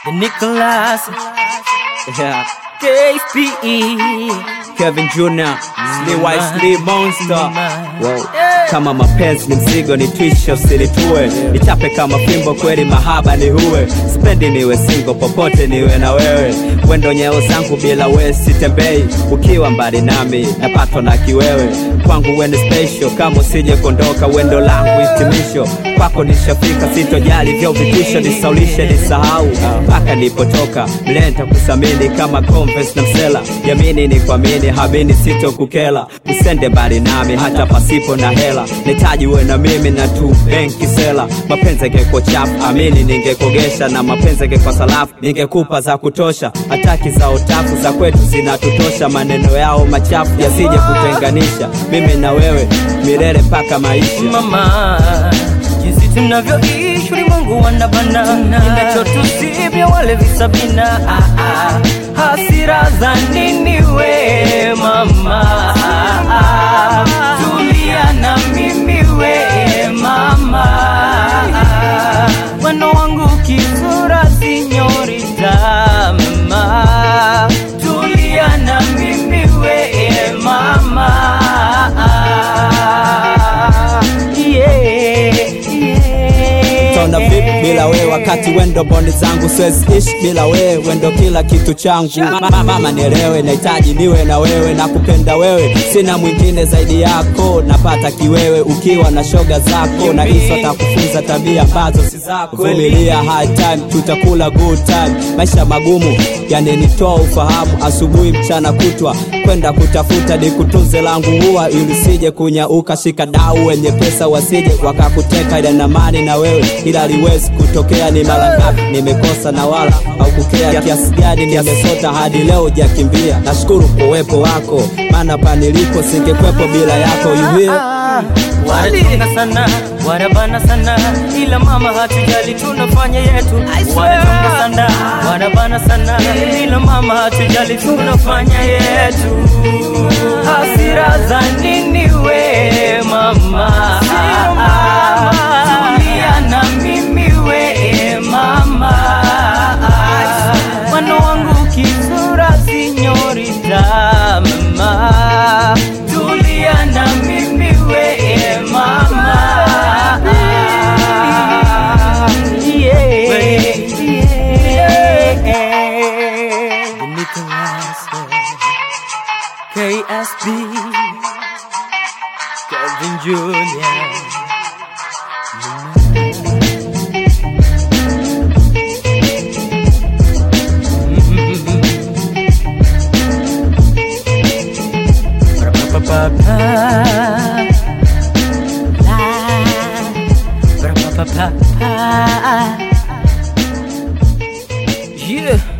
The Nicholas, yeah, KSPE, Kevin Jr, Sly White, Sly Monster. Wow. Kama mapenzi ni mzigo ni twisho usinitue, nichape kama fimbo kweli mahaba ni huwe. Spendi niwe single popote niwe na wewe, wendo nyeo zangu bila we sitembei. Ukiwa mbali nami napatwa na kiwewe, kwangu we ni special kama usije kondoka. Wendo langu hitimisho, kwako nishafika sitojali vyo vitisho. Nisaulishe nisahau mpaka nipotoka, mlenta kusamini kama Converse na msela. Yamini ni kuamini, hamini sito kukela. Usende mbali nami hata pasipo na hela, nitaji uwe na mimi na tu benki sela. Mapenzi ngeko chafu, amini ningekogesha, na mapenzi ngeko salafu ningekupa za kutosha. Ataki za otafu za kwetu zinatutosha, maneno yao machafu yasije kutenganisha mimi na wewe milele paka maisha. Mama, jinsi tunavyoishi ulimwengu wanabana, inachotusibia wale visabina. Hasira za nini we mama, tulia na mimi we mama. Wano wangu kizura sinyorita mama, tulia na mimi we mama. Tona vipi bila we, wakati wendo bondi zangu. Siwezi ishi bila we, wendo kila kitu changu. Mama nielewe, nahitaji niwe na wewe. Nakupenda wewe, sina mwingine zaidi yako. Napata kiwewe ukiwa na shoga zako, na hizo takufunza tabia ambazo si zako. Vumilia hard time, tutakula good time. Maisha magumu yanenitoa ufahamu, asubuhi mchana kutwa kwenda kutafuta nikutunze langu huwa, ili sije kunyauka. Shika dau wenye pesa wasije wakakuteka, ile na mani na wewe ila liwezi kutokea. Ni mara ngapi nimekosa na wala au kukea, kiasi gani nimesota hadi leo hujakimbia. Nashukuru kwa uwepo wako, maana pa nilipo singekwepo bila yako. You hear? Wanatunga sana, wanabana sana, ila mama hatujali tunafanya yetu. Wanatunga sana, wanabana sana, ila mama hatujali tunafanya yetu. Hasira za nini we mama, tulia na mimi we mama. Wano wangu kizura sinyorita mama, tulia na mimi we mama. The Nicholas, KSP, Kevin Jr. Yeah.